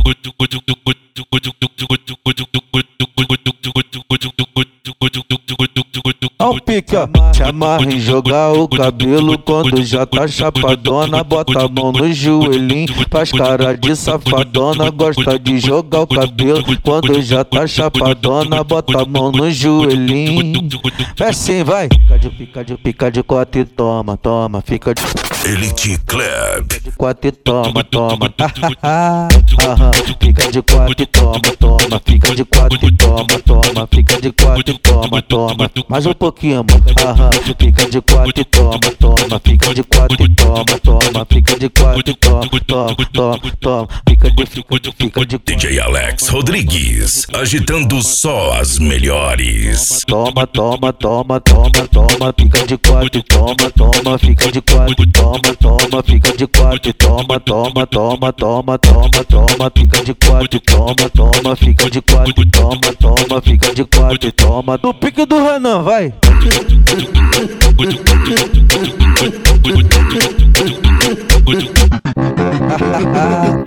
Ao pica, te amarra em jogar o cabelo. Quando já tá chapadona, bota a mão no joelhinho. Faz cara de safadona, gosta de jogar o cabelo. Quando já tá chapadona, bota a mão no joelhinho. É assim, vai. Fica de quatro e toma, toma. Fica de Elite Club. quatro e toma, toma. Fica de quatro e toma, toma. Fica de quatro e toma, toma. Fica de quatro e toma, toma. Mais um pouquinho, mano. Fica de quatro e toma, toma. Fica de quatro e toma, toma. Fica de quatro e toma, toma, toma, toma. Fica de DJ Alex Rodrigues, agitando só as melhores. Toma, toma, toma, toma, toma. Fica de quatro e toma, toma. Fica de quatro e toma, toma. Fica de quatro e toma, toma, toma, toma, toma, toma. Fica de quatro e toma, toma. Fica de quatro e toma, toma. Fica de quatro e toma. No pique do Renan, vai.